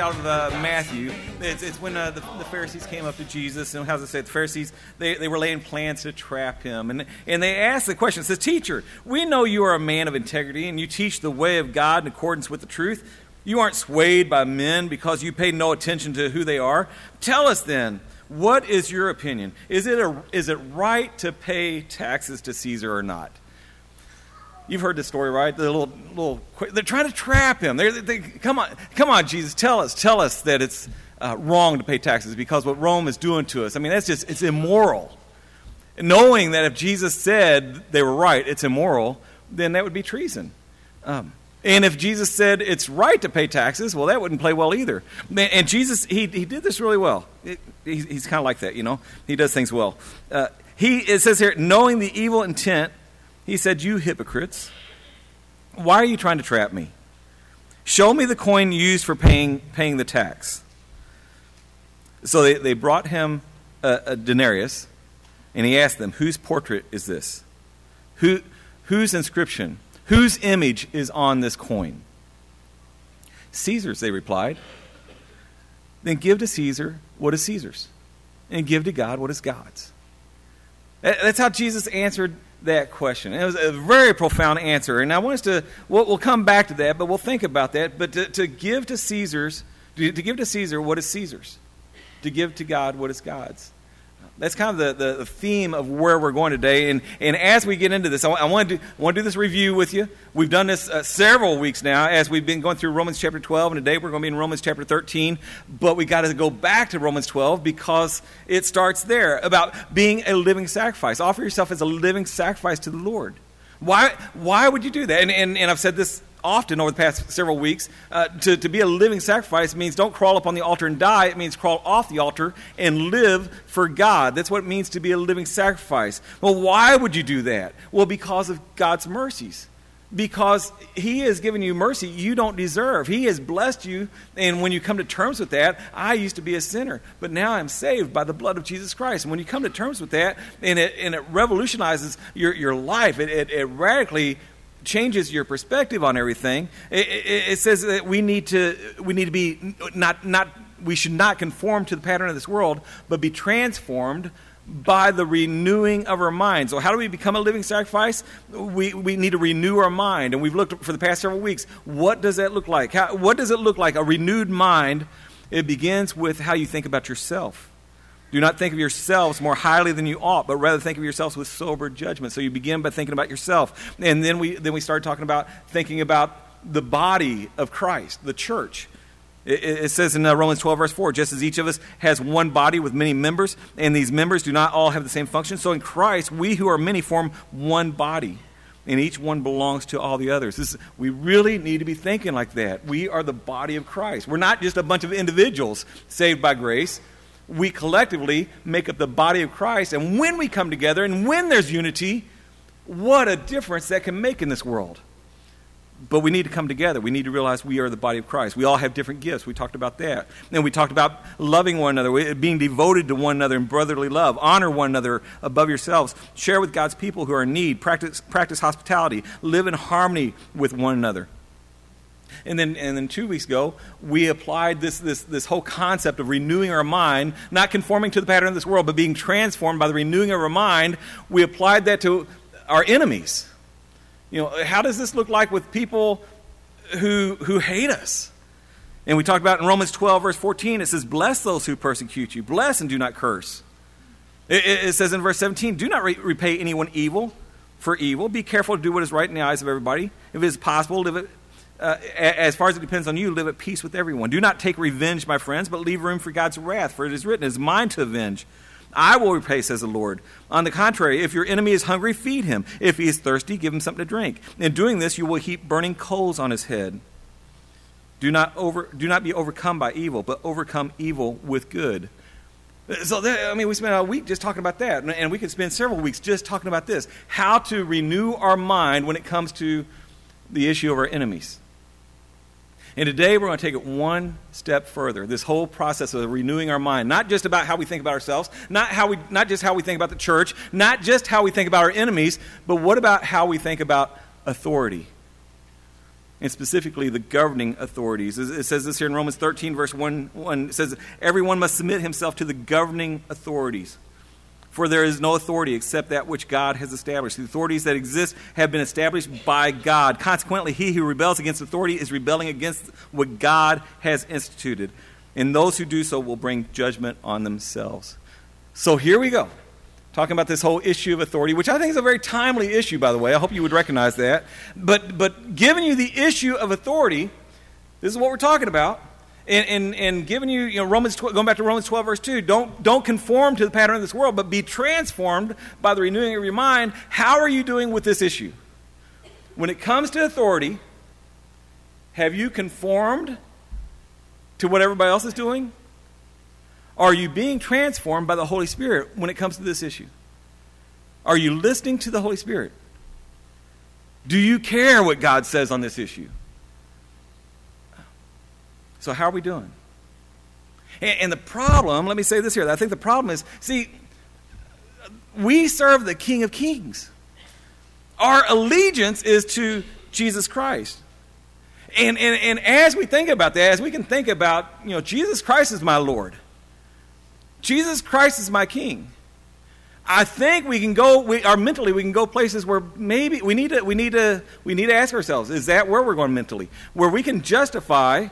out of Matthew. It's when the Pharisees came up to Jesus, and how does it say? The Pharisees, they were laying plans to trap him. And they asked the question, it says, "Teacher, we know you are a man of integrity, and you teach the way of God in accordance with the truth. You aren't swayed by men because you pay no attention to who they are. Tell us then, what is your opinion? Is it right to pay taxes to Caesar or not?" You've heard this story, right? They're trying to trap him. Come on, Jesus, tell us that it's wrong to pay taxes because what Rome is doing to us. I mean, it's immoral. Knowing that if Jesus said they were right, it's immoral, then that would be treason. And if Jesus said it's right to pay taxes, well, that wouldn't play well either. And Jesus, he did this really well. He's kind of like that, you know. He does things well. It says here, knowing the evil intent, he said, "You hypocrites, why are you trying to trap me? Show me the coin used for paying the tax." So they brought him a denarius, and he asked them, "Whose portrait is this? Whose inscription? Whose image is on this coin?" "Caesar's," they replied. "Then give to Caesar what is Caesar's, and give to God what is God's." That's how Jesus answered that question. It was a very profound answer, and I want us to. We'll come back to that, but we'll think about that. But to give to Caesar what is Caesar's, to give to God what is God's. That's kind of the theme of where we're going today. And as we get into this, I want to do this review with you. We've done this several weeks now as we've been going through Romans chapter 12, and today we're going to be in Romans chapter 13. But we got to go back to Romans 12 because it starts there about being a living sacrifice. Offer yourself as a living sacrifice to the Lord. Why would you do that? And I've said this often over the past several weeks, to be a living sacrifice means don't crawl up on the altar and die. It means crawl off the altar and live for God. That's what it means to be a living sacrifice. Well, why would you do that? Well, because of God's mercies. Because He has given you mercy you don't deserve. He has blessed you, and when you come to terms with that, I used to be a sinner, but now I'm saved by the blood of Jesus Christ. And when you come to terms with that, and it revolutionizes your life, it radically changes your perspective on everything. It says that we need to be we should not conform to the pattern of this world, but be transformed by the renewing of our mind. So how do we become a living sacrifice? We need to renew our mind. And we've looked for the past several weeks. What does that look like? What does it look like? A renewed mind, it begins with how you think about yourself. Do not think of yourselves more highly than you ought, but rather think of yourselves with sober judgment. So you begin by thinking about yourself. And then we start talking about thinking about the body of Christ, the church. It says in Romans 12, verse 4, just as each of us has one body with many members, and these members do not all have the same function, so in Christ, we who are many form one body, and each one belongs to all the others. We really need to be thinking like that. We are the body of Christ. We're not just a bunch of individuals saved by grace. We collectively make up the body of Christ, and when we come together, and when there's unity, what a difference that can make in this world. But we need to come together. We need to realize we are the body of Christ. We all have different gifts. We talked about that. And we talked about loving one another, being devoted to one another in brotherly love. Honor one another above yourselves. Share with God's people who are in need. Practice hospitality. Live in harmony with one another. And then 2 weeks ago, we applied this whole concept of renewing our mind, not conforming to the pattern of this world, but being transformed by the renewing of our mind. We applied that to our enemies. You know, how does this look like with people who hate us? And we talked about in Romans 12, verse 14, it says, bless those who persecute you. Bless and do not curse. It says in verse 17, do not repay anyone evil for evil. Be careful to do what is right in the eyes of everybody. If it is possible, live it, as far as it depends on you, live at peace with everyone. Do not take revenge, my friends, but leave room for God's wrath. For it is written, it is mine to avenge. I will repay, says the Lord. On the contrary, if your enemy is hungry, feed him. If he is thirsty, give him something to drink. In doing this, you will heap burning coals on his head. Do not be overcome by evil, but overcome evil with good. So, we spent a week just talking about that, and we could spend several weeks just talking about this. How to renew our mind when it comes to the issue of our enemies. And today we're going to take it one step further. This whole process of renewing our mind, not just about how we think about ourselves, not just how we think about the church, not just how we think about our enemies, but what about how we think about authority? and specifically the governing authorities. It says this here in Romans 13, verse 1. It says, everyone must submit himself to the governing authorities. For there is no authority except that which God has established. The authorities that exist have been established by God. Consequently, he who rebels against authority is rebelling against what God has instituted. And those who do so will bring judgment on themselves. So here we go. Talking about this whole issue of authority, which I think is a very timely issue, by the way. I hope you would recognize that. But giving you the issue of authority, this is what we're talking about. And giving you, Romans 12, going back to Romans 12, verse 2, don't conform to the pattern of this world, but be transformed by the renewing of your mind. How are you doing with this issue? When it comes to authority, have you conformed to what everybody else is doing? Are you being transformed by the Holy Spirit when it comes to this issue? Are you listening to the Holy Spirit? Do you care what God says on this issue? So how are we doing? And the problem, let me say this here, I think the problem is, see, we serve the King of Kings. Our allegiance is to Jesus Christ. And as we think about that, as we can think about, Jesus Christ is my Lord. Jesus Christ is my King. I think we can go, mentally we can go places where maybe we need to ask ourselves, is that where we're going mentally? Where we can justify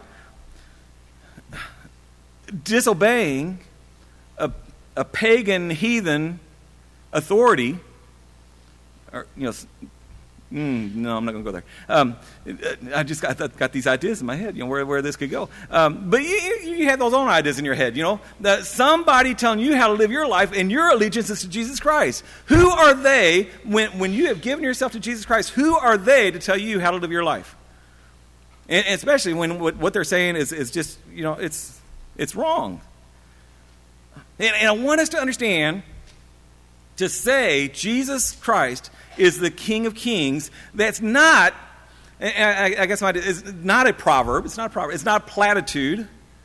disobeying a pagan, heathen authority, or no, I'm not going to go there. I just got these ideas in my head, where this could go. But you have those own ideas in your head, that somebody telling you how to live your life, and your allegiance is to Jesus Christ. Who are they, when you have given yourself to Jesus Christ, who are they to tell you how to live your life? And especially when what they're saying is just, it's wrong. And I want us to understand, to say Jesus Christ is the King of Kings, that's not, I guess it's not a proverb. It's not a proverb. It's not a platitude.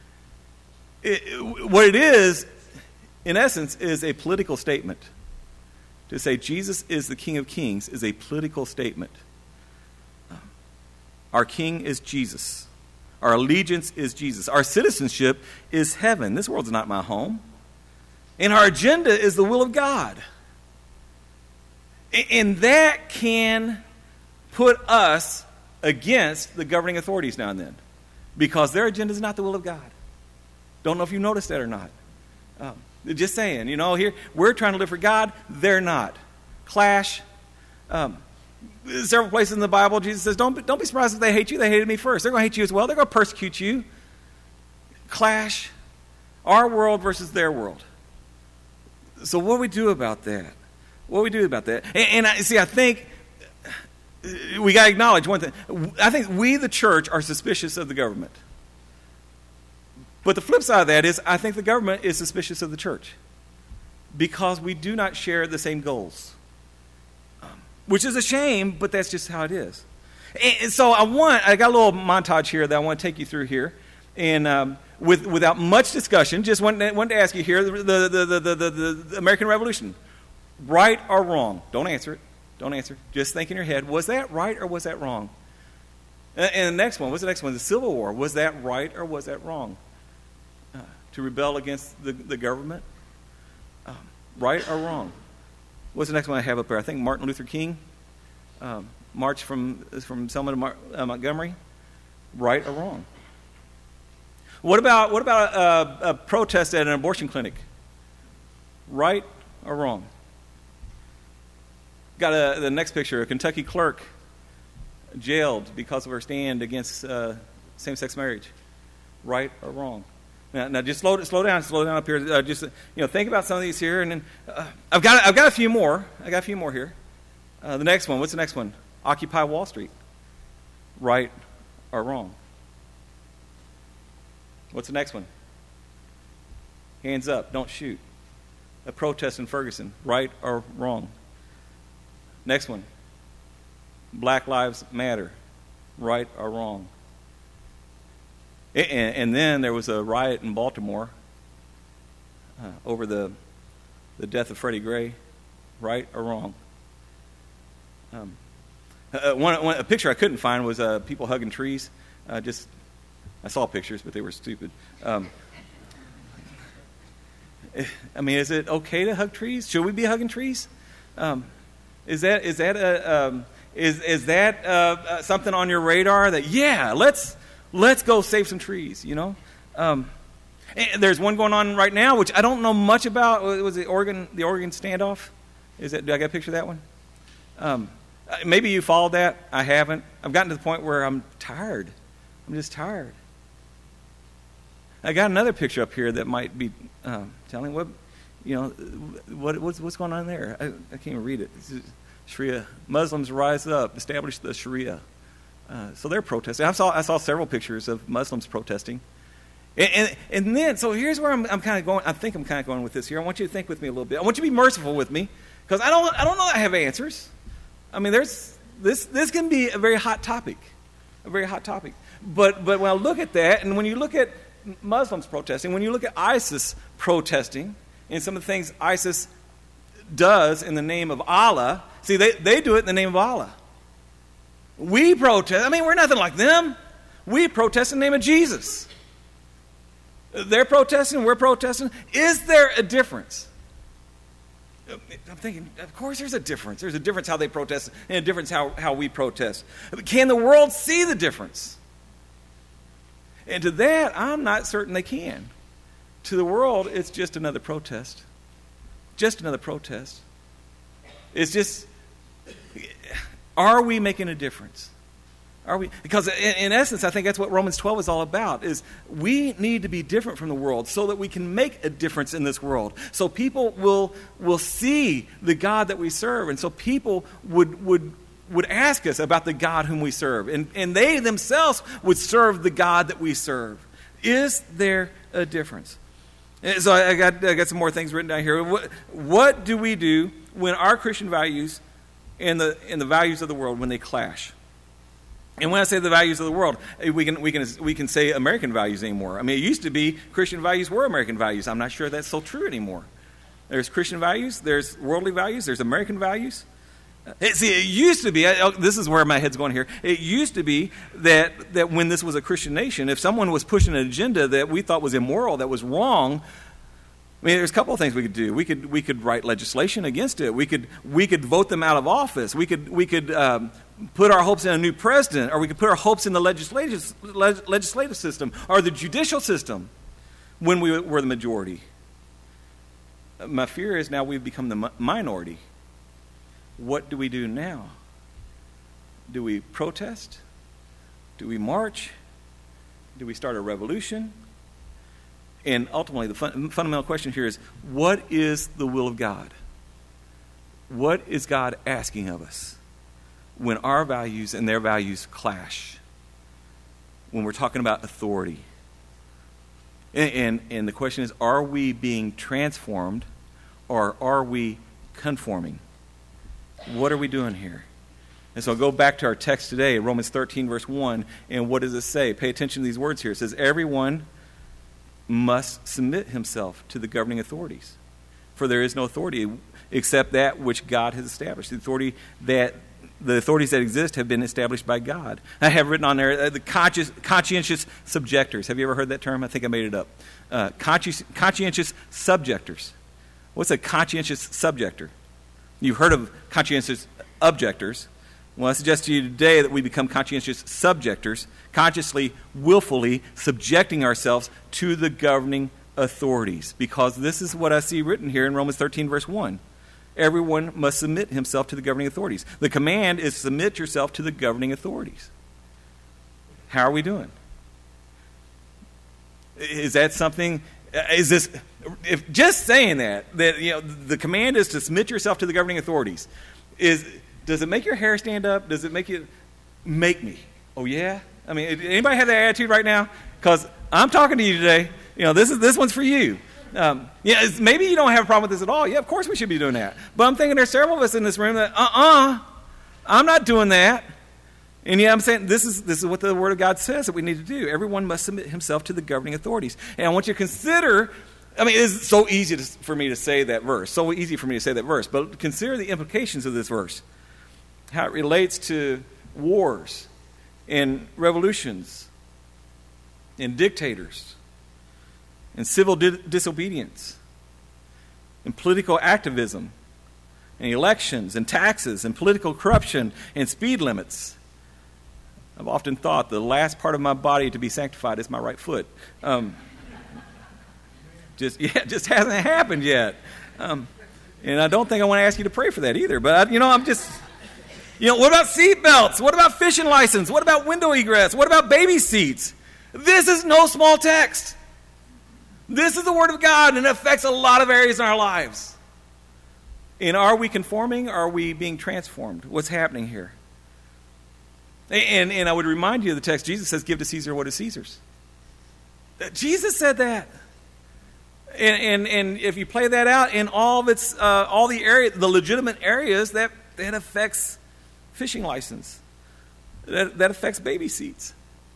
What it is, in essence, is a political statement. To say Jesus is the King of Kings is a political statement. Our King is Jesus. Our allegiance is Jesus. Our citizenship is heaven. This world's not my home. And our agenda is the will of God. And that can put us against the governing authorities now and then, because their agenda is not the will of God. Don't know if you noticed that or not. Just saying, here we're trying to live for God, they're not. Clash. Several places in the Bible, Jesus says, don't be surprised if they hate you. They hated me first. They're going to hate you as well. They're going to persecute you. Clash. Our world versus their world. So what do we do about that? What do we do about that? And I think we got to acknowledge one thing. I think we, the church, are suspicious of the government. But the flip side of that is, I think the government is suspicious of the church, because we do not share the same goals. Which is a shame, but that's just how it is. And so I got a little montage here that I want to take you through here. And without much discussion, just wanted to ask you here, the American Revolution. Right or wrong? Don't answer it. Don't answer. Just think in your head, was that right or was that wrong? And the next one, what's the next one? The Civil War. Was that right or was that wrong? To rebel against the government? Right or wrong? What's the next one I have up there? I think Martin Luther King. March from Selma to Montgomery. Right or wrong? What about a protest at an abortion clinic? Right or wrong? Got the next picture, a Kentucky clerk jailed because of her stand against same-sex marriage. Right or wrong? Now just slow down up here. Just think about some of these here, and then I've got a few more. I got a few more here. The next one. What's the next one? Occupy Wall Street. Right or wrong? What's the next one? Hands up. Don't shoot. A protest in Ferguson. Right or wrong? Next one. Black Lives Matter. Right or wrong? And then there was a riot in Baltimore over the death of Freddie Gray. Right or wrong? A picture I couldn't find was people hugging trees. I saw pictures, but they were stupid. I mean, is it okay to hug trees? Should we be hugging trees? Is that something on your radar? That let's go save some trees. You know, there's one going on right now which I don't know much about. Was the Oregon standoff? Do I got a picture of that one? Maybe you followed that. I haven't. I've gotten to the point where I'm tired. I'm just tired. I got another picture up here that might be telling what's going on there. I can't even read it. Sharia. Muslims rise up, establish the Sharia. So they're protesting. I saw several pictures of Muslims protesting. And then, so here's where I'm kind of going. I think I'm kind of going with this here. I want you to think with me a little bit. I want you to be merciful with me, because I don't know that I have answers. I mean, this can be a very hot topic, But when I look at that, and when you look at Muslims protesting, when you look at ISIS protesting, and some of the things ISIS does in the name of Allah, see, they do it in the name of Allah. We protest. I mean, we're nothing like them. We protest in the name of Jesus. They're protesting, we're protesting. Is there a difference? I'm thinking, of course there's a difference. There's a difference how they protest and a difference how we protest. Can the world see the difference? And to that, I'm not certain they can. To the world, it's just another protest. Just another protest. It's just, are we making a difference? Are we? Because in essence, I think that's what Romans 12 is all about, is we need to be different from the world so that we can make a difference in this world. So people will see the God that we serve, and so people would ask us about the God whom we serve, and they themselves would serve the God that we serve. Is there a difference? And so I got some more things written down here. What do we do when our Christian values and the values of the world, when they clash? And when I say the values of the world, we can say American values anymore. I mean, it used to be Christian values were American values. I'm not sure that's so true anymore. There's Christian values, there's worldly values, there's American values. See, it used to be, this is where my head's going here, it used to be that when this was a Christian nation, if someone was pushing an agenda that we thought was immoral, that was wrong, I mean, there's a couple of things we could do. We could write legislation against it. We could vote them out of office. We could put our hopes in a new president, or we could put our hopes in the legislative system or the judicial system when we were the majority. My fear is now we've become the minority. What do we do now? Do we protest? Do we march? Do we start a revolution? And ultimately, the fundamental question here is, what is the will of God? What is God asking of us when our values and their values clash? When we're talking about authority. And the question is, are we being transformed or are we conforming? What are we doing here? And so I'll go back to our text today, Romans 13, verse 1. And what does it say? Pay attention to these words here. It says, everyone must submit himself to the governing authorities. For there is no authority except that which God has established. The authorities that exist have been established by God. I have written on there the conscientious subjectors. Have you ever heard that term? I think I made it up. Conscientious subjectors. What's a conscientious subjector? You've heard of conscientious objectors. Well, I suggest to you today that we become conscientious subjectors, consciously, willfully subjecting ourselves to the governing authorities. Because this is what I see written here in Romans 13, verse 1. Everyone must submit himself to the governing authorities. The command is submit yourself to the governing authorities. How are we doing? Is that something... Is this, if just saying that the command is to submit yourself to the governing authorities, does it make your hair stand up? Does it make me? Oh yeah? I mean, anybody have that attitude right now? Because I'm talking to you today. This one's for you. Maybe you don't have a problem with this at all. Yeah, of course we should be doing that. But I'm thinking there's several of us in this room that I'm not doing that. And I'm saying this is what the Word of God says that we need to do. Everyone must submit himself to the governing authorities. And I want you to consider, it's so easy for me to say that verse. So easy for me to say that verse. But consider the implications of this verse. how it relates to wars and revolutions and dictators and civil disobedience and political activism and elections and taxes and political corruption and speed limits. I've often thought the last part of my body to be sanctified is my right foot. Just hasn't happened yet. And I don't think I want to ask you to pray for that either. But, I'm just, what about seat belts? What about fishing license? What about window egress? What about baby seats? This is no small text. This is the Word of God, and it affects a lot of areas in our lives. And are we conforming? Are we being transformed? What's happening here? And I would remind you of the text. Jesus says, give to Caesar what is Caesar's. Jesus said that. And if you play that out in all of its all the legitimate areas, that affects fishing license. That affects baby seats.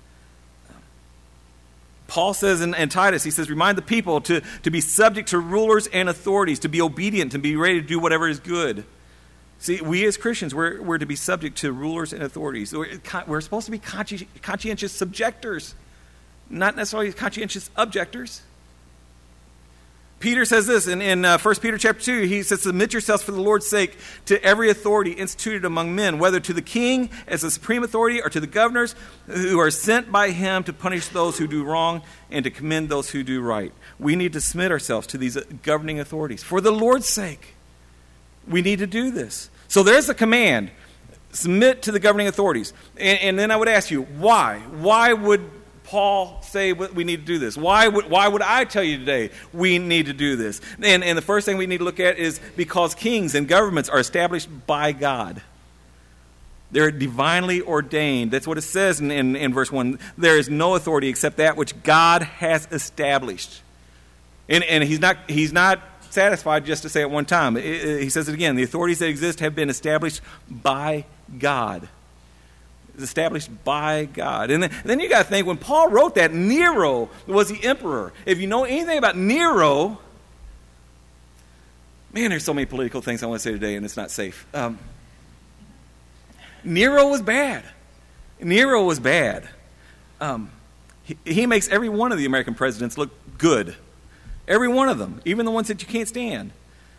Paul says in Titus, he says, remind the people to be subject to rulers and authorities, to be obedient, to be ready to do whatever is good. See, we as Christians, we're to be subject to rulers and authorities. We're supposed to be conscientious subjectors, not necessarily conscientious objectors. Peter says this in 1 Peter chapter 2. He says, submit yourselves for the Lord's sake to every authority instituted among men, whether to the king as the supreme authority or to the governors who are sent by him to punish those who do wrong and to commend those who do right. We need to submit ourselves to these governing authorities. For the Lord's sake, we need to do this. So there's a command. Submit to the governing authorities. And then I would ask you, why? Why would Paul say we need to do this? Why would I tell you today we need to do this? And the first thing we need to look at is because kings and governments are established by God. They're divinely ordained. That's what it says in verse 1. There is no authority except that which God has established. And he's not satisfied just to say it one time. He says it again. The authorities that exist have been established by God. Established by God. And then you got to think, when Paul wrote that, Nero was the emperor. If you know anything about Nero, man, there's so many political things I want to say today, and it's not safe. Nero was bad. Nero was bad. He makes every one of the American presidents look good. Every one of them, even the ones that you can't stand.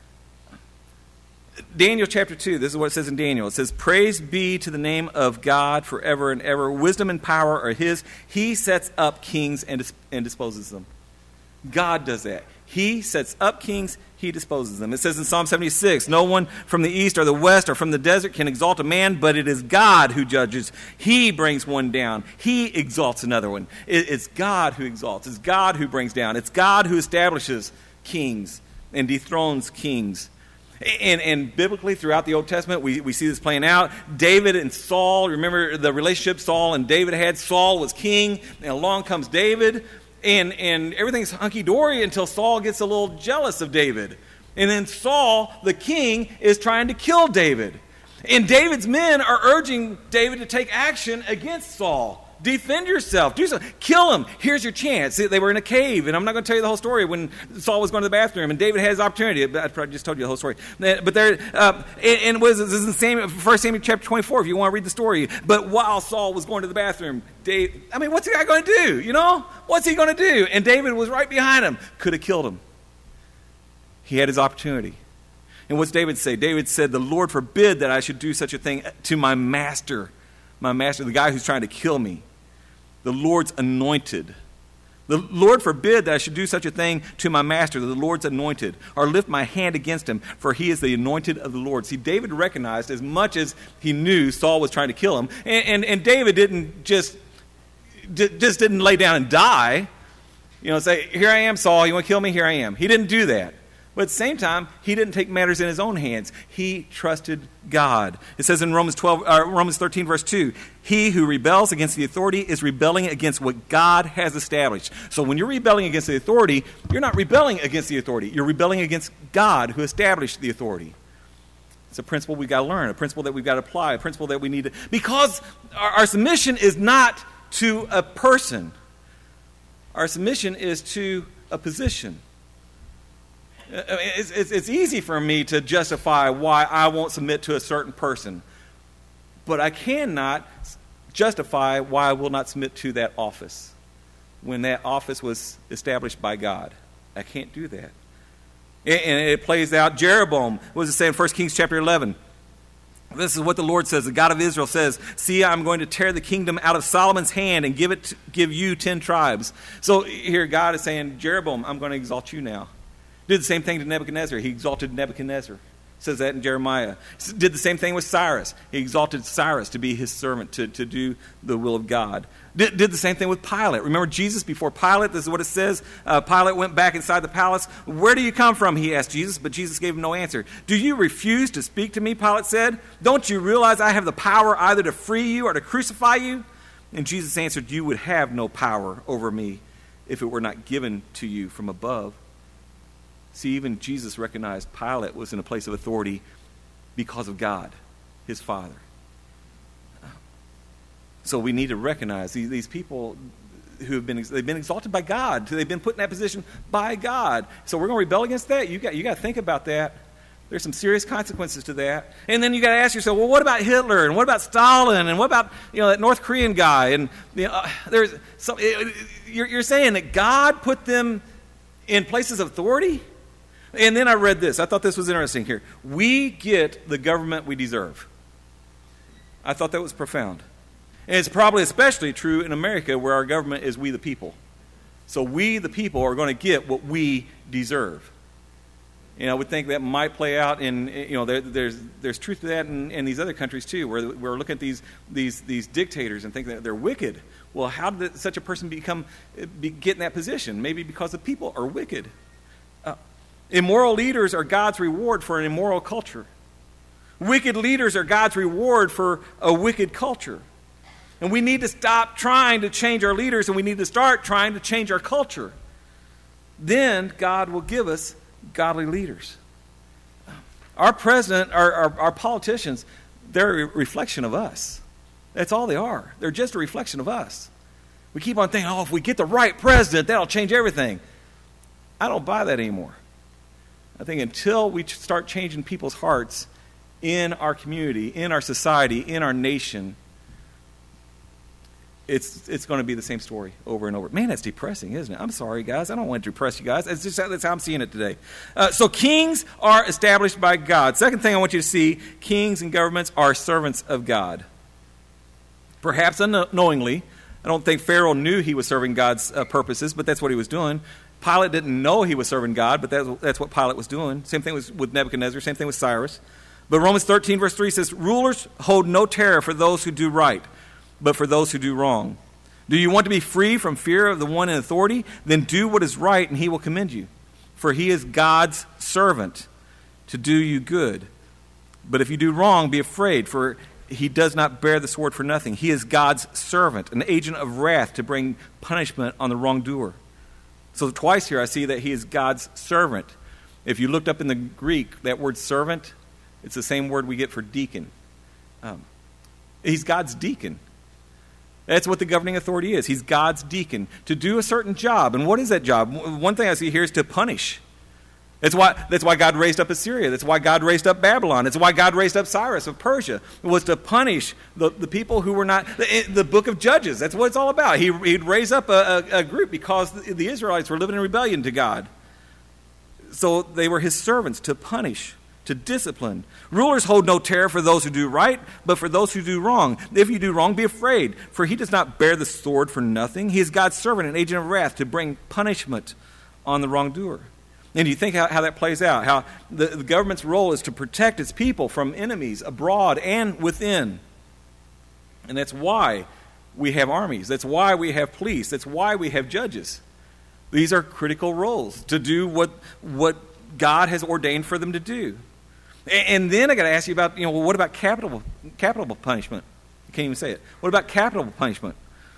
Daniel chapter 2, this is what it says in Daniel. It says, praise be to the name of God forever and ever. Wisdom and power are his. He sets up kings and disposes them. God does that. He sets up kings, he disposes them. It says in Psalm 76, no one from the east or the west or from the desert can exalt a man, but it is God who judges. He brings one down. He exalts another one. It's God who exalts. It's God who brings down. It's God who establishes kings and dethrones kings. And biblically, throughout the Old Testament, we see this playing out. David and Saul, remember the relationship Saul and David had? Saul was king, and along comes David, and everything's hunky-dory until Saul gets a little jealous of David. And then Saul, the king, is trying to kill David. And David's men are urging David to take action against Saul. Defend yourself. Do something. Kill him. Here's your chance. They were in a cave, and I'm not going to tell you the whole story when Saul was going to the bathroom, and David had his opportunity. I probably just told you the whole story. But there, and this is in 1 Samuel chapter 24, if you want to read the story. But while Saul was going to the bathroom, what's the guy going to do? What's he going to do? And David was right behind him. Could have killed him. He had his opportunity. And what's David say? David said, the Lord forbid that I should do such a thing to my master, the guy who's trying to kill me. The Lord's anointed. The Lord forbid that I should do such a thing to my master, the Lord's anointed, or lift my hand against him, for he is the anointed of the Lord. See, David recognized, as much as he knew Saul was trying to kill him, and David didn't just didn't lay down and die. Say, here I am, Saul, you want to kill me? Here I am. He didn't do that. But at the same time, he didn't take matters in his own hands. He trusted God. It says in Romans 13, verse 2, he who rebels against the authority is rebelling against what God has established. So when you're rebelling against the authority, you're not rebelling against the authority. You're rebelling against God who established the authority. It's a principle we've got to learn, a principle that we've got to apply, a principle that we need to... Because our submission is not to a person. Our submission is to a position. It's easy for me to justify why I won't submit to a certain person. But I cannot justify why I will not submit to that office when that office was established by God. I can't do that. And it plays out. Jeroboam, what does it say in 1 Kings chapter 11? This is what the Lord says. The God of Israel says, see, I'm going to tear the kingdom out of Solomon's hand and give you 10 tribes. So here God is saying, Jeroboam, I'm going to exalt you now. Did the same thing to Nebuchadnezzar. He exalted Nebuchadnezzar. Says that in Jeremiah. Did the same thing with Cyrus. He exalted Cyrus to be his servant, to do the will of God. Did the same thing with Pilate. Remember Jesus before Pilate? This is what it says. Pilate went back inside the palace. Where do you come from? He asked Jesus, but Jesus gave him no answer. Do you refuse to speak to me? Pilate said. Don't you realize I have the power either to free you or to crucify you? And Jesus answered, you would have no power over me if it were not given to you from above. See, even Jesus recognized Pilate was in a place of authority because of God, his Father. So we need to recognize these people who have they've been exalted by God. They've been put in that position by God. So we're going to rebel against that? You got to think about that. There's some serious consequences to that. And then you got to ask yourself, well, what about Hitler? And what about Stalin? And what about that North Korean guy? And there's some, you're saying that God put them in places of authority? And then I read this. I thought this was interesting here. We get the government we deserve. I thought that was profound. And it's probably especially true in America where our government is we the people. So we the people are going to get what we deserve. I would think that might play out in, there's truth to that in these other countries too, where we're looking at these dictators and think that they're wicked. Well, how did such a person get in that position? Maybe because the people are wicked. Immoral leaders are God's reward for an immoral culture. Wicked leaders are God's reward for a wicked culture. And we need to stop trying to change our leaders, and we need to start trying to change our culture. Then God will give us godly leaders. Our president, our politicians, they're a reflection of us. That's all they are. They're just a reflection of us. We keep on thinking, if we get the right president, that'll change everything. I don't buy that anymore. I think until we start changing people's hearts in our community, in our society, in our nation, it's going to be the same story over and over. Man, that's depressing, isn't it? I'm sorry, guys. I don't want to depress you guys. That's how I'm seeing it today. So kings are established by God. Second thing I want you to see, kings and governments are servants of God. Perhaps unknowingly. I don't think Pharaoh knew he was serving God's purposes, but that's what he was doing. Pilate didn't know he was serving God, but that's what Pilate was doing. Same thing with Nebuchadnezzar, same thing with Cyrus. But Romans 13, verse 3 says, rulers hold no terror for those who do right, but for those who do wrong. Do you want to be free from fear of the one in authority? Then do what is right, and he will commend you. For he is God's servant to do you good. But if you do wrong, be afraid, for he does not bear the sword for nothing. He is God's servant, an agent of wrath to bring punishment on the wrongdoer. So twice here I see that he is God's servant. If you looked up in the Greek, that word servant, it's the same word we get for deacon. He's God's deacon. That's what the governing authority is. He's God's deacon to do a certain job. And what is that job? One thing I see here is to punish. That's why God raised up Assyria. That's why God raised up Babylon. That's why God raised up Cyrus of Persia. It was to punish the people who were not... The book of Judges, that's what it's all about. He'd raise up a group because the Israelites were living in rebellion to God. So they were his servants to punish, to discipline. Rulers hold no terror for those who do right, but for those who do wrong. If you do wrong, be afraid, for he does not bear the sword for nothing. He is God's servant, an agent of wrath, to bring punishment on the wrongdoer. And you think how that plays out, how the government's role is to protect its people from enemies abroad and within. And that's why we have armies. That's why we have police. That's why we have judges. These are critical roles to do what God has ordained for them to do. And then I got to ask you about, what about capital punishment? I can't even say it. What about capital punishment?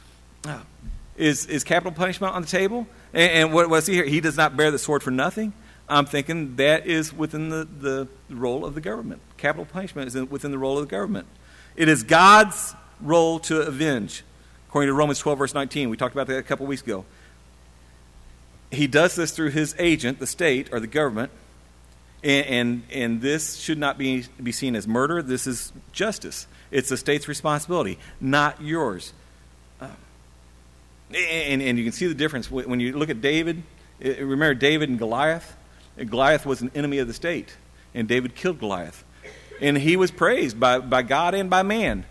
Is capital punishment on the table? And what I see here, he does not bear the sword for nothing. I'm thinking that is within the role of the government. Capital punishment is within the role of the government. It is God's role to avenge. According to Romans 12, verse 19, we talked about that a couple weeks ago. He does this through his agent, the state or the government. And this should not be seen as murder. This is justice. It's the state's responsibility, not yours. And you can see the difference when you look at David. Remember David and Goliath? Goliath was an enemy of the state, and David killed Goliath. And he was praised by God and by man.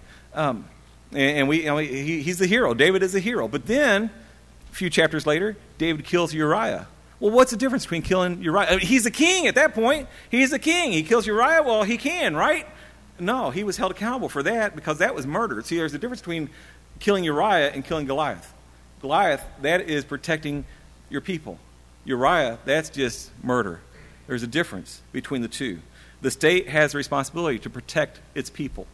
He's the hero. David is the hero. But then, a few chapters later, David kills Uriah. Well, what's the difference between killing Uriah? I mean, he's the king at that point. He's the king. He kills Uriah. Well, he can, right? No, he was held accountable for that because that was murder. See, there's a difference between killing Uriah and killing Goliath. Goliath, that is protecting your people. Uriah, that's just murder. There's a difference between the two. The state has a responsibility to protect its people.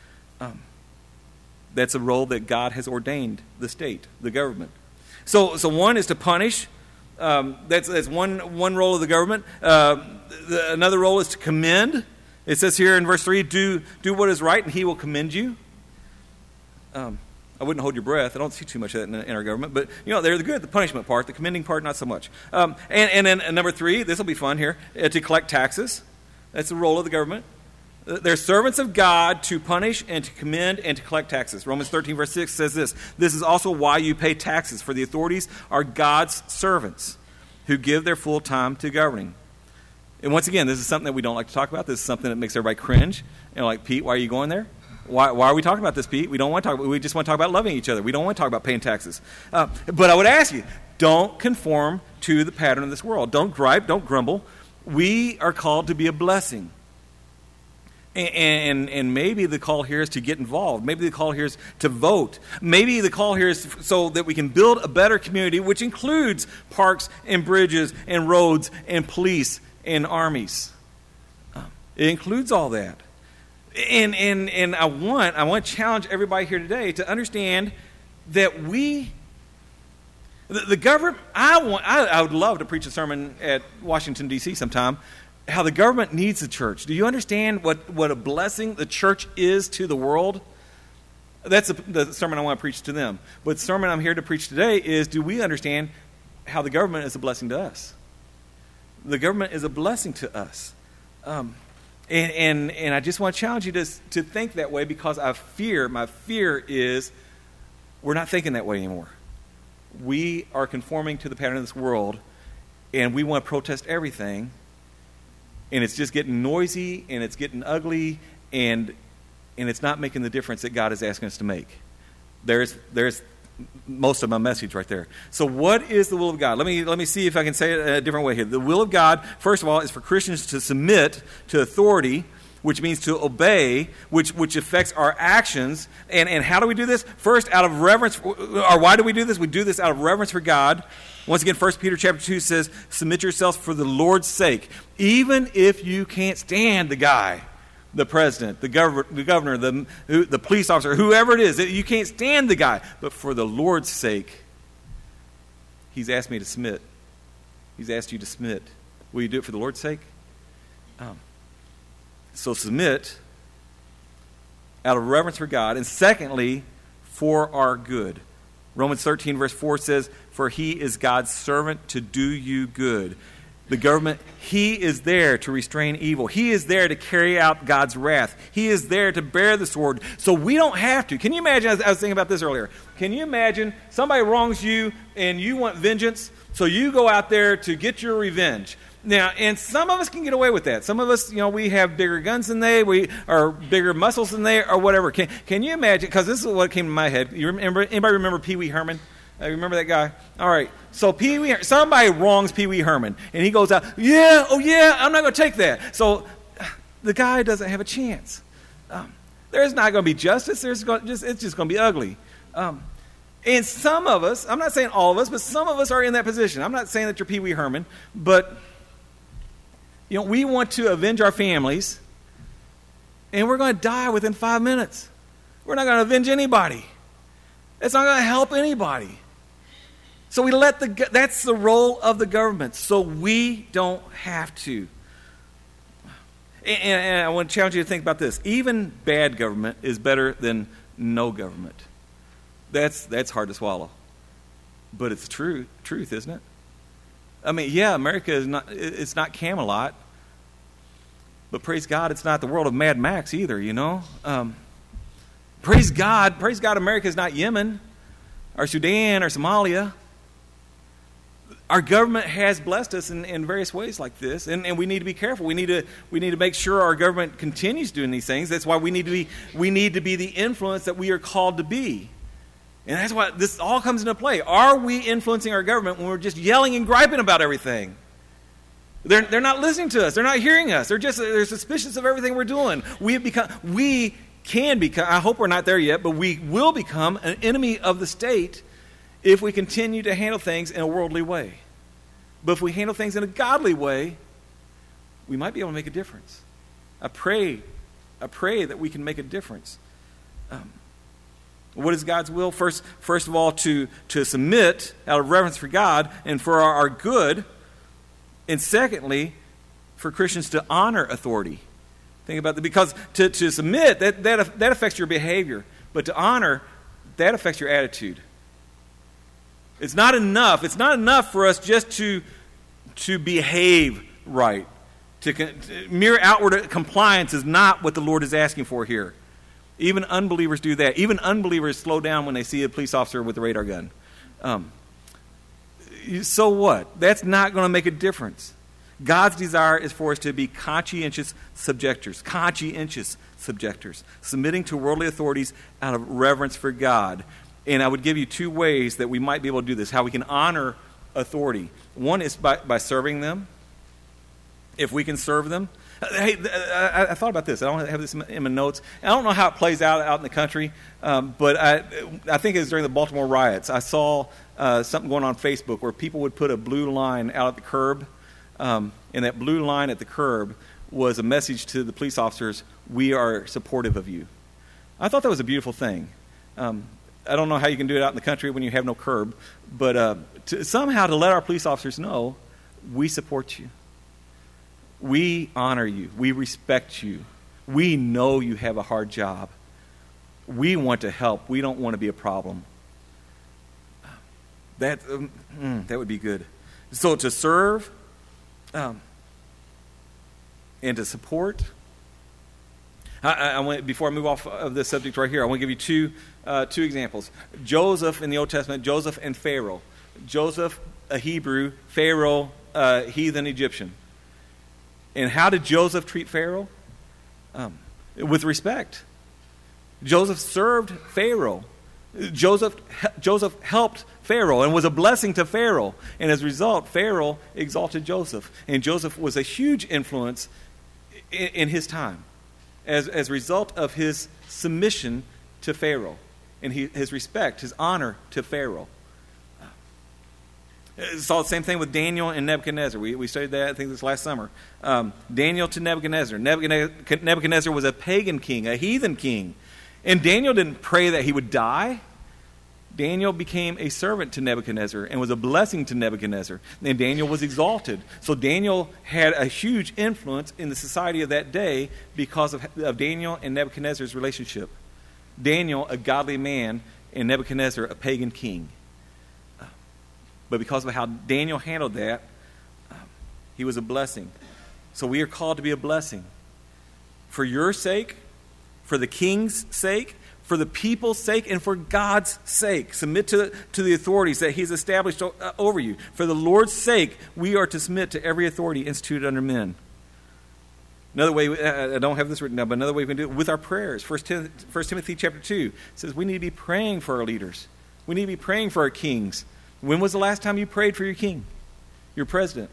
That's a role that God has ordained the state, the government. So one is to punish. That's one role of the government. Another role is to commend. It says here in verse 3, do what is right and he will commend you. I wouldn't hold your breath. I don't see too much of that in our government. But, they're the good, the punishment part, the commending part, not so much. And then number 3, this will be fun here, to collect taxes. That's the role of the government. They're servants of God to punish and to commend and to collect taxes. Romans 13, verse 6 says this. This is also why you pay taxes, for the authorities are God's servants who give their full time to governing. And once again, this is something that we don't like to talk about. This is something that makes everybody cringe. Like, Pete, why are you going there? Why are we talking about this, Pete? We don't want to talk. We just want to talk about loving each other. We don't want to talk about paying taxes. But I would ask you, don't conform to the pattern of this world. Don't gripe. Don't grumble. We are called to be a blessing. And maybe the call here is to get involved. Maybe the call here is to vote. Maybe the call here is so that we can build a better community, which includes parks and bridges and roads and police and armies. It includes all that. And I want to challenge everybody here today to understand that the government. I would love to preach a sermon at Washington D.C. sometime. How the government needs the church. Do you understand what a blessing the church is to the world? That's the sermon I want to preach to them. But the sermon I'm here to preach today is, do we understand how the government is a blessing to us? The government is a blessing to us. And I just want to challenge you to think that way, because my fear is we're not thinking that way anymore. We are conforming to the pattern of this world, and we want to protest everything. And it's just getting noisy, and it's getting ugly, and it's not making the difference that God is asking us to make. There's most of my message right there. So what is the will of God? Let me see if I can say it a different way here. The will of God, first of all, is for Christians to submit to authority, which means to obey, which affects our actions. And how do we do this? First, out of reverence, or why do we do this? We do this out of reverence for God. Once again, 1 Peter chapter 2 says, submit yourselves for the Lord's sake. Even if you can't stand the guy, the president, the governor, the police officer, whoever it is, you can't stand the guy. But for the Lord's sake, he's asked me to submit. He's asked you to submit. Will you do it for the Lord's sake? So submit out of reverence for God. And secondly, for our good. Romans 13 verse 4 says, for he is God's servant to do you good. The government, he is there to restrain evil. He is there to carry out God's wrath. He is there to bear the sword. So we don't have to. Can you imagine, I was thinking about this earlier, can you imagine somebody wrongs you and you want vengeance, so you go out there to get your revenge? Now, and some of us can get away with that. Some of us, we have bigger guns than they, we are bigger muscles than they, or whatever. Can you imagine? Because this is what came to my head. Anybody remember Pee Wee Herman? Remember that guy? All right. So somebody wrongs Pee Wee Herman, and he goes out, I'm not going to take that. So the guy doesn't have a chance. There's not going to be justice. It's just going to be ugly. And some of us, I'm not saying all of us, but some of us are in that position. I'm not saying that you're Pee Wee Herman, but we want to avenge our families, and we're going to die within 5 minutes. We're not going to avenge anybody. It's not going to help anybody. So that's the role of the government. So we don't have to. And I want to challenge you to think about this. Even bad government is better than no government. That's hard to swallow. But it's truth, isn't it? I mean, America is not, it's not Camelot, But praise God, it's not the world of Mad Max either, Praise God, America is not Yemen or Sudan or Somalia. Our government has blessed us in various ways like this, and we need to be careful. We need to make sure our government continues doing these things. That's why we need to be the influence that we are called to be. And that's why this all comes into play. Are we influencing our government when we're just yelling and griping about everything? They're not listening to us. They're not hearing us. They're suspicious of everything we're doing. We can become, I hope we're not there yet, but we will become an enemy of the state if we continue to handle things in a worldly way. But if we handle things in a godly way, we might be able to make a difference. I pray that we can make a difference. What is God's will? First of all, to submit out of reverence for God and for our good. And secondly, for Christians to honor authority. Think about that, because to submit, that affects your behavior. But to honor, that affects your attitude. It's not enough. It's not enough for us just to behave right. Mere outward compliance is not what the Lord is asking for here. Even unbelievers do that. Even unbelievers slow down when they see a police officer with a radar gun. So what? That's not going to make a difference. God's desire is for us to be conscientious subjectors, submitting to worldly authorities out of reverence for God. And I would give you two ways that we might be able to do this, how we can honor authority. One is by serving them. If we can serve them. Hey, I thought about this. I don't have this in my notes. I don't know how it plays out in the country, but I think it was during the Baltimore riots. I saw something going on Facebook where people would put a blue line out at the curb, and that blue line at the curb was a message to the police officers, we are supportive of you. I thought that was a beautiful thing. I don't know how you can do it out in the country when you have no curb, but somehow to let our police officers know, we support you. We honor you. We respect you. We know you have a hard job. We want to help. We don't want to be a problem. That would be good. So to serve and to support. Before I move off of this subject right here, I want to give you two examples. Joseph in the Old Testament, Joseph and Pharaoh. Joseph, a Hebrew, Pharaoh, heathen Egyptian. And how did Joseph treat Pharaoh? With respect. Joseph served Pharaoh. Joseph helped Pharaoh and was a blessing to Pharaoh. And as a result, Pharaoh exalted Joseph. And Joseph was a huge influence in his time as a result of his submission to Pharaoh and his respect, his honor to Pharaoh. Saw the same thing with Daniel and Nebuchadnezzar. We studied that, I think, this last summer. Daniel to Nebuchadnezzar. Nebuchadnezzar was a pagan king, a heathen king. And Daniel didn't pray that he would die. Daniel became a servant to Nebuchadnezzar and was a blessing to Nebuchadnezzar. And Daniel was exalted. So Daniel had a huge influence in the society of that day because of Daniel and Nebuchadnezzar's relationship. Daniel, a godly man, and Nebuchadnezzar, a pagan king. But because of how Daniel handled that, he was a blessing. So we are called to be a blessing. For your sake, for the king's sake, for the people's sake, and for God's sake. Submit to the authorities that he's established over you. For the Lord's sake, we are to submit to every authority instituted under men. Another way, I don't have this written down, but another way we can do it with our prayers. 1 Timothy chapter 2 says we need to be praying for our leaders. We need to be praying for our kings. When was the last time you prayed for your king, your president?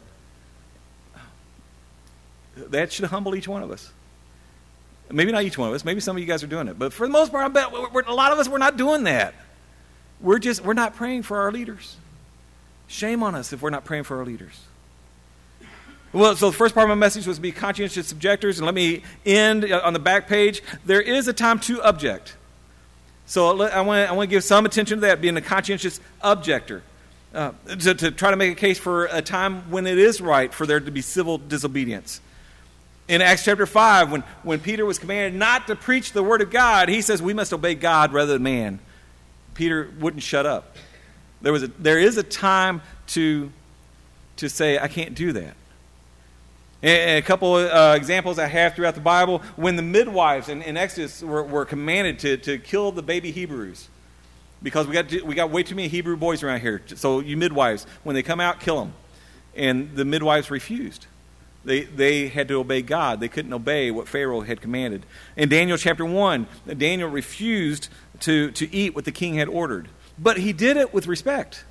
That should humble each one of us. Maybe not each one of us. Maybe some of you guys are doing it. But for the most part, I bet a lot of us, we're not doing that. We're not praying for our leaders. Shame on us if we're not praying for our leaders. Well, so the first part of my message was to be conscientious subjectors. And let me end on the back page. There is a time to object. So I want to give some attention to that, being a conscientious objector. To try to make a case for a time when it is right for there to be civil disobedience. In Acts chapter 5, when Peter was commanded not to preach the word of God, he says we must obey God rather than man. Peter wouldn't shut up. There is a time to say, I can't do that. And a couple of examples I have throughout the Bible, when the midwives in Exodus were commanded to kill the baby Hebrews, because we got way too many Hebrew boys around here. So you midwives, when they come out, kill them. And the midwives refused. They had to obey God. They couldn't obey what Pharaoh had commanded. In Daniel chapter 1, Daniel refused to eat what the king had ordered. But he did it with respect.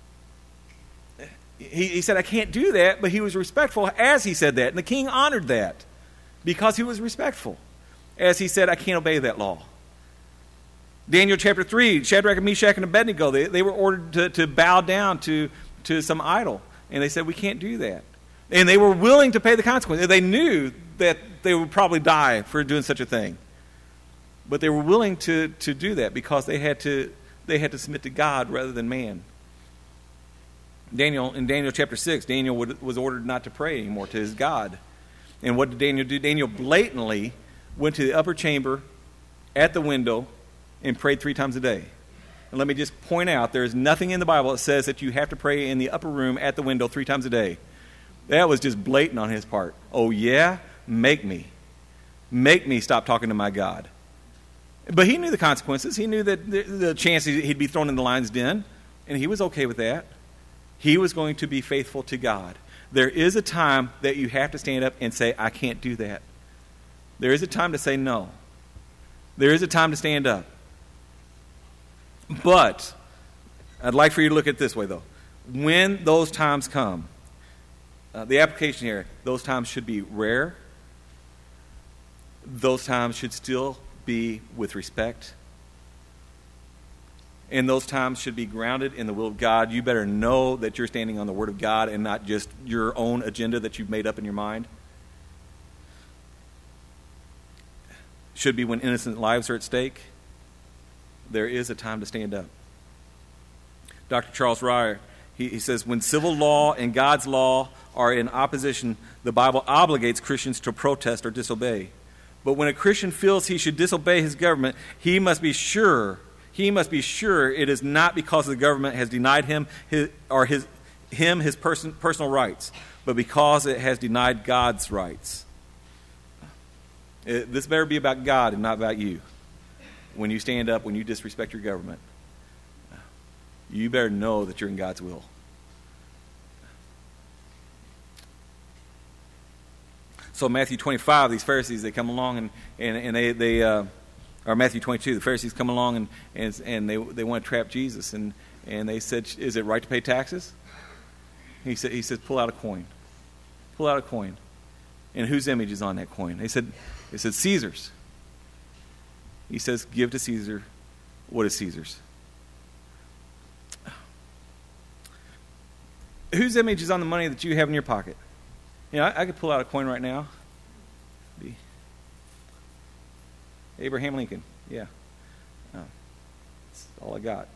He said, I can't do that, but he was respectful as he said that. And the king honored that because he was respectful. As he said, I can't obey that law. Daniel chapter 3, Shadrach, Meshach, and Abednego, they were ordered to bow down to some idol. And they said, we can't do that. And they were willing to pay the consequences. They knew that they would probably die for doing such a thing. But they were willing to do that because they had to submit to God rather than man. In Daniel chapter 6, Daniel was ordered not to pray anymore to his God. And what did Daniel do? Daniel blatantly went to the upper chamber at the window and prayed 3 times a day. And let me just point out, there is nothing in the Bible that says that you have to pray in the upper room at the window 3 times a day. That was just blatant on his part. Oh yeah? Make me. Make me stop talking to my God. But he knew the consequences. He knew that the chance he'd be thrown in the lion's den. And he was okay with that. He was going to be faithful to God. There is a time that you have to stand up and say, I can't do that. There is a time to say no. There is a time to stand up. But I'd like for you to look at it this way, though. When those times come, the application here, those times should be rare. Those times should still be with respect. And those times should be grounded in the will of God. You better know that you're standing on the Word of God and not just your own agenda that you've made up in your mind. Should be when innocent lives are at stake. There is a time to stand up. Dr. Charles Ryer, he says, when civil law and God's law are in opposition, the Bible obligates Christians to protest or disobey. But when a Christian feels he should disobey his government, he must be sure it is not because the government has denied him his personal rights, but because it has denied God's rights. This better be about God and not about you. When you stand up, when you disrespect your government, you better know that you're in God's will. So Matthew 25, these Pharisees, they come along and they or Matthew 22, the Pharisees come along and they want to trap Jesus, and they said, is it right to pay taxes? He says, pull out a coin. Pull out a coin. And whose image is on that coin? They said Caesar's. He says, give to Caesar what is Caesar's. Whose image is on the money that you have in your pocket? You know, I could pull out a coin right now. Be Abraham Lincoln. Yeah. That's all I got.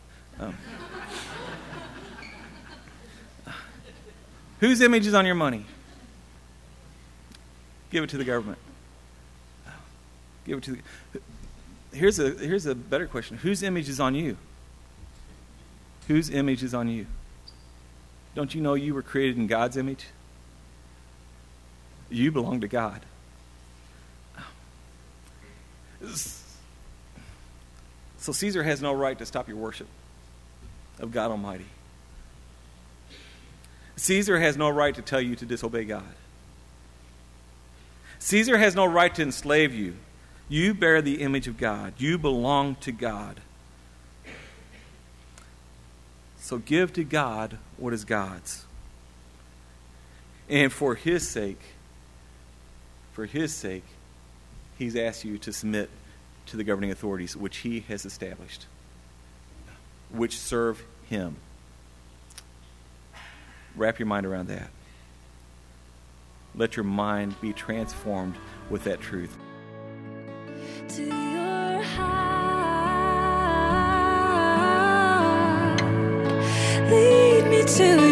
Whose image is on your money? Give it to the government. Give it to the... Here's a better question. Whose image is on you? Whose image is on you? Don't you know you were created in God's image? You belong to God. So Caesar has no right to stop your worship of God Almighty. Caesar has no right to tell you to disobey God. Caesar has no right to enslave you. You bear the image of God. You belong to God. So give to God what is God's. And for His sake, He's asked you to submit to the governing authorities which He has established, which serve Him. Wrap your mind around that. Let your mind be transformed with that truth. To your heart, lead me to